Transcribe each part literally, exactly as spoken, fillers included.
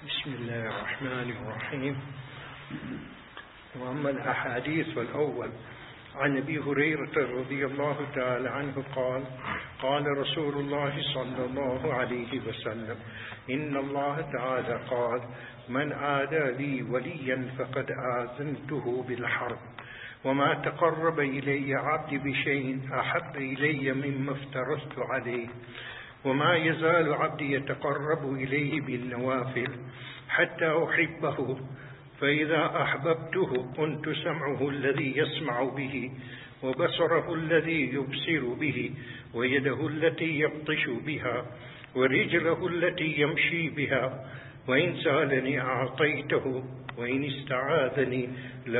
بسم الله الرحمن الرحيم. وأما الأحاديث الأول عن أبي هريرة رضي الله تعالى عنه قال قال رسول الله صلى الله عليه وسلم إن الله تعالى قال من عادى لي وليا فقد آذنته بالحرب وما تقرب إلي عبدي بشيء أحب إلي مما افترضت عليه وما يزال عبدي يتقرب إليه بالنوافل حتى أحبه فإذا أحببته كنت سمعه الذي يسمع به وبصره الذي يبصر به ويده التي يبطش بها ورجله التي يمشي بها وإن سألني أعطيته وإن استعاذني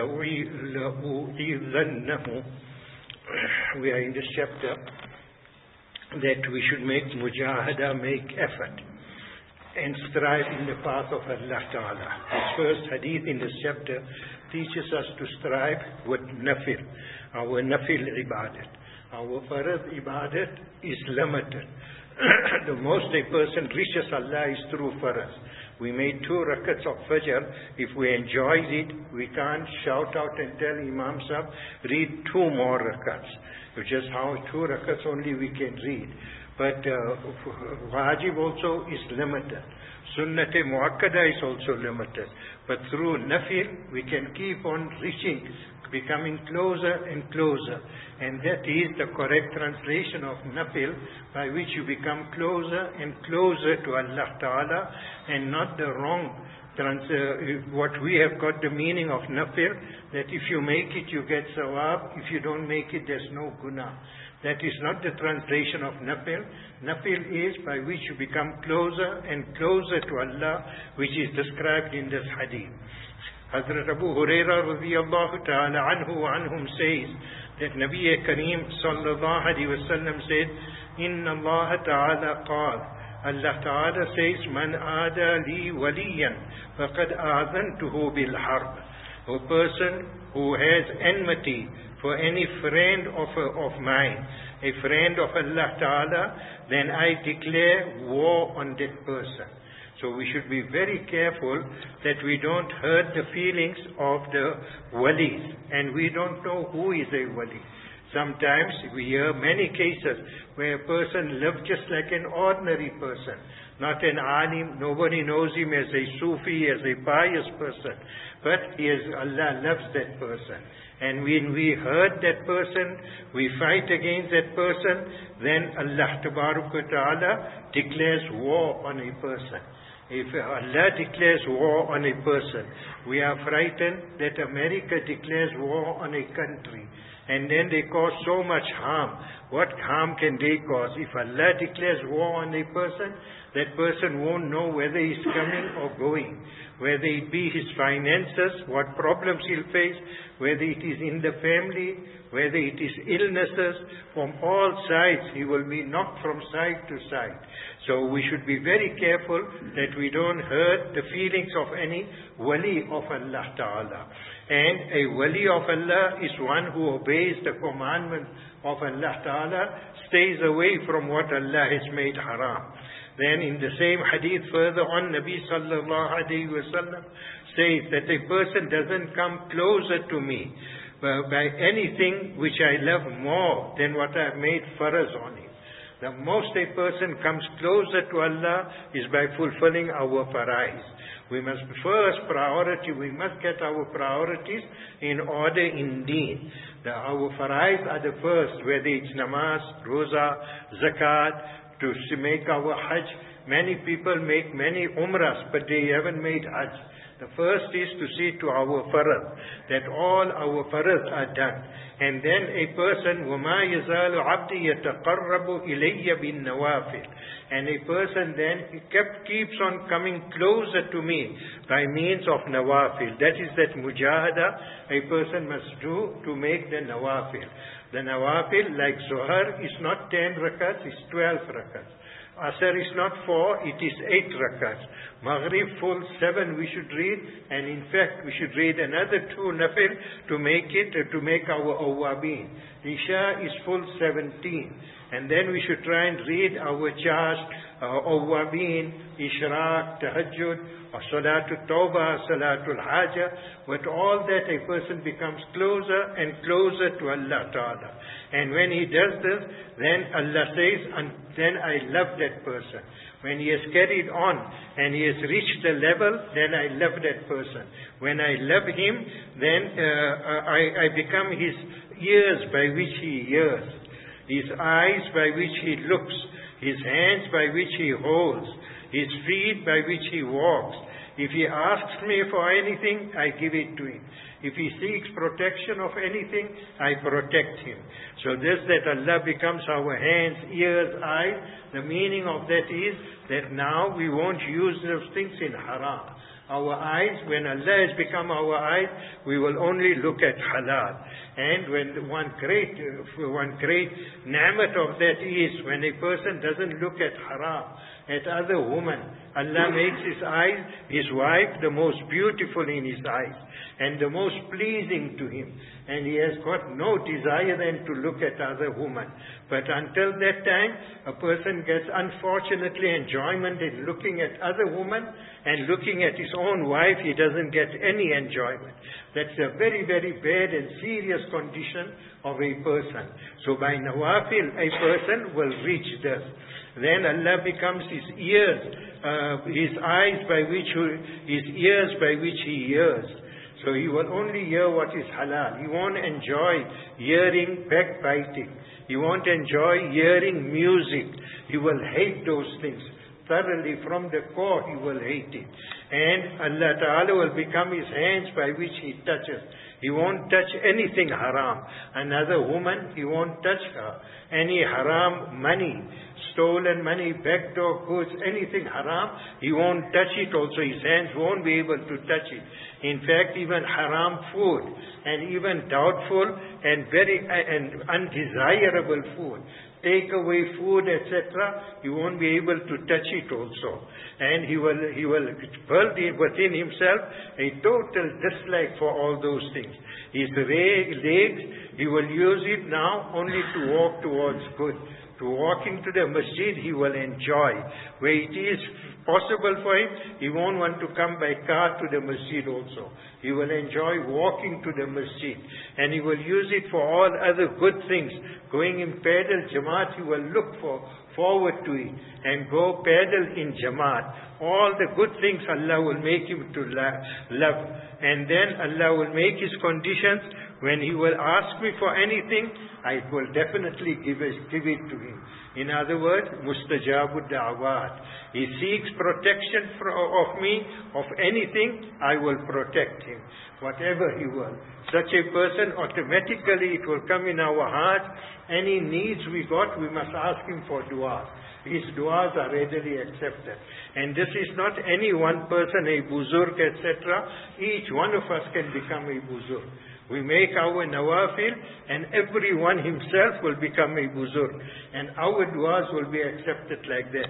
لأعيذنه. We are in this chapter that we should make mujahada, make effort and strive in the path of Allah Ta'ala. This first hadith in this chapter teaches us to strive with nafil, our nafil ibadat. Our farad ibadat is limited. The most a person reaches Allah is through farad. We made two rakats of Fajr. If we enjoy it, we can't shout out and tell Imam Sahib, read two more rakats. Which is how two rakats only we can read. But uh, wajib also is limited. Sunnat-e muakkada is also limited. But through nafil, we can keep on reaching, becoming closer and closer. And that is the correct translation of nafil, by which you become closer and closer to Allah Ta'ala, and not the wrong trans uh, what we have got the meaning of nafil, that if you make it you get sawab, if you don't make it there's no guna. That is not the translation of nafil. Nafil is by which you become closer and closer to Allah, which is described in this hadith. Hazrat Abu Huraira radiyallahu ta'ala anhu wa anhum says that Nabi Kareem sallallahu alayhi wa sallam said, Inna Allah ta'ala qala, Allah Ta'ala says, Man aada li waliyan faqad aadantuhu bil harb. A person who has enmity for any friend of, of mine, a friend of Allah Ta'ala, then I declare war on that person. So we should be very careful that we don't hurt the feelings of the walis. And we don't know who is a wali. Sometimes we hear many cases where a person lives just like an ordinary person, not an alim. Nobody knows him as a Sufi, as a pious person, but he is, Allah loves that person. And when we hurt that person, we fight against that person, then Allah Ta'ala declares war on a person. If Allah declares war on a person, we are frightened that America declares war on a country, and then they cause so much harm. What harm can they cause? If Allah declares war on a person, that person won't know whether he's coming or going, whether it be his finances, what problems he'll face, whether it is in the family, whether it is illnesses. From all sides he will be knocked from side to side. So we should be very careful that we don't hurt the feelings of any wali of Allah Ta'ala. And a wali of Allah is one who obeys the commandment of Allah Ta'ala, stays away from what Allah has made haram. Then in the same hadith further on, Nabi sallallahu alayhi wa sallam says that a person doesn't come closer to me by anything which I love more than what I have made faraz on him. The most a person comes closer to Allah is by fulfilling our farais. We must first priority, we must get our priorities in order in deen. The, our farais are the first, whether it's namaz, roza, zakat, to make our hajj. Many people make many umrahs, but they haven't made hajj. The first is to see to our farad, that all our farad are done. And then a person, وَمَا يَزَالُ عَبْدِي يَتَقَرَّبُ إِلَيَّ بِالنَّوَافِلِ. And a person then kept, keeps on coming closer to me by means of nawafil. That is that mujahada a person must do to make the nawafil. The nawafil, like Zuhar, is not ten rakats, it's twelve rakats. Asr is not four, it is eight rakats. Maghrib full seven we should read, and in fact we should read another two nafil to make it, uh, to make our awabin. Isha is full seventeen. And then we should try and read our chast uh, awwabin, ishraq, tahajjud, or salatul tawbah, salatul hajah. With all that, a person becomes closer and closer to Allah Ta'ala. And when he does this, then Allah says, and then I love that person. When he has carried on and he has reached the level, then I love that person. When I love him, then uh, I, I become his ears by which he hears, his eyes by which he looks, his hands by which he holds, his feet by which he walks. If he asks me for anything, I give it to him. If he seeks protection of anything, I protect him. So this, that Allah becomes our hands, ears, eyes, the meaning of that is that now we won't use those things in haram. Our eyes, when Allah has become our eyes, we will only look at halal. And when one great, one great ni'mat of that is when a person doesn't look at haram, at other women, Allah makes his eyes, his wife, the most beautiful in his eyes and the most pleasing to him. And he has got no desire then to look at other women. But until that time, a person gets unfortunately enjoyment in looking at other women, and looking at his own wife, he doesn't get any enjoyment. That's a very, very bad and serious condition of a person. So by nawafil, a person will reach this. Then Allah becomes his ears, uh, his eyes by which, his ears by which he hears. So he will only hear what is halal. He won't enjoy hearing backbiting. He won't enjoy hearing music. He will hate those things. Thoroughly from the core he will hate it. And Allah Ta'ala will become his hands by which he touches. He won't touch anything haram. Another woman, he won't touch her. Any haram money, stolen money, backdoor goods, anything haram, he won't touch it also. His hands won't be able to touch it. In fact, even haram food and even doubtful and very and undesirable food, take away food, et cetera, he won't be able to touch it also. And he will he will build within himself a total dislike for all those things. His legs, he will use it now only to walk towards good. To walking to the masjid, he will enjoy. Where it is possible for him, he won't want to come by car to the masjid also. He will enjoy walking to the masjid. And he will use it for all other good things. Going in paddle Jamaat, he will look for forward to it. And go paddle in Jamaat. All the good things Allah will make him to love. And then Allah will make his conditions. When he will ask me for anything, I will definitely give it, give it to him. In other words, mustajabud da'awat. He seeks protection for, of me, of anything, I will protect him. Whatever he will. Such a person, automatically it will come in our heart. Any needs we got, we must ask him for dua. His du'as are readily accepted. And this is not any one person, a buzurg, et cetera. Each one of us can become a buzurg. We make our nawafil and everyone himself will become a buzurg. And our du'as will be accepted like that.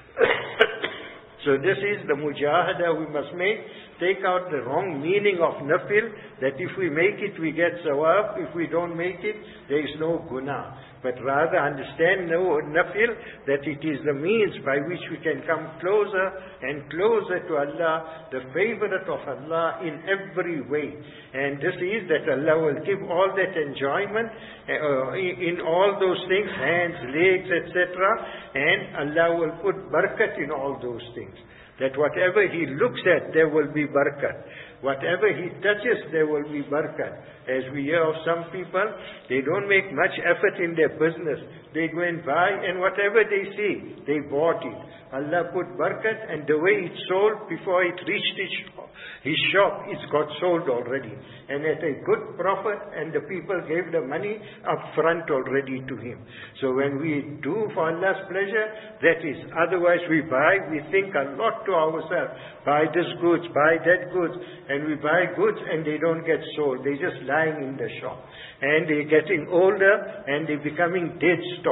So this is the mujahada we must make. Take out the wrong meaning of nafil, that if we make it, we get sawab. If we don't make it, there is no guna. But rather understand no nafil, that it is the means by which we can come closer and closer to Allah, the favorite of Allah in every way. And this is that Allah will give all that enjoyment uh, in all those things, hands, legs, et cetera. And Allah will put barakat in all those things. That whatever he looks at, there will be barakat. Whatever he touches, there will be barakat. As we hear of some people, they don't make much effort in their business. They go and buy, and whatever they see, they bought it. Allah put barakat, and the way it sold, before it reached his shop, his shop, it's got sold already. And at a good profit, and the people gave the money up front already to him. So when we do for Allah's pleasure, that is. Otherwise we buy, we think a lot to ourselves. Buy this goods, buy that goods. And we buy goods and they don't get sold. They're just lying in the shop. And they're getting older and they're becoming dead stock.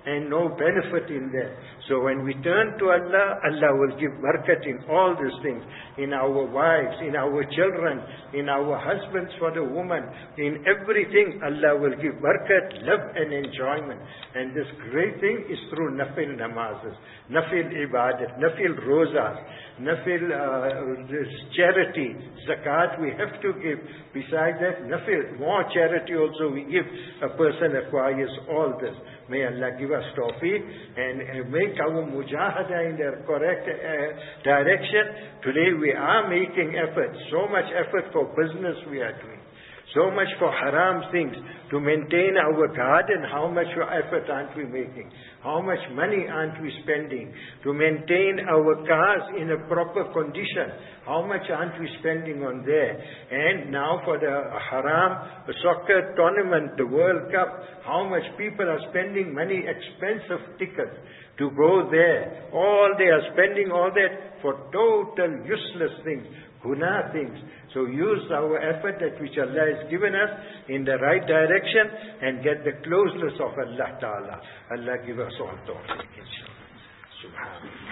and no benefit in that. So when we turn to Allah, Allah will give barakat in all these things, in our wives, in our children, in our husbands for the woman, in everything Allah will give barakat, love and enjoyment. And this great thing is through nafil namazes, nafil ibadat, nafil rozas, nafil uh, charity, zakat we have to give. Besides that, nafil, more charity also we give. A person acquires all this. May Allah give us tawfiq and uh, make our mujahada in the correct uh, direction. Today we are making effort, so much effort for business we are doing. So much for haram things. To maintain our garden, how much effort aren't we making? How much money aren't we spending? To maintain our cars in a proper condition, how much aren't we spending on there? And now for the haram, the soccer tournament, the World Cup, how much people are spending money, expensive tickets to go there. All they are spending all that for total useless things, guna things. So use our effort that which Allah has given us in the right direction and get the closeness of Allah Ta'ala. Allah give us all tawfiq. Subhanallah.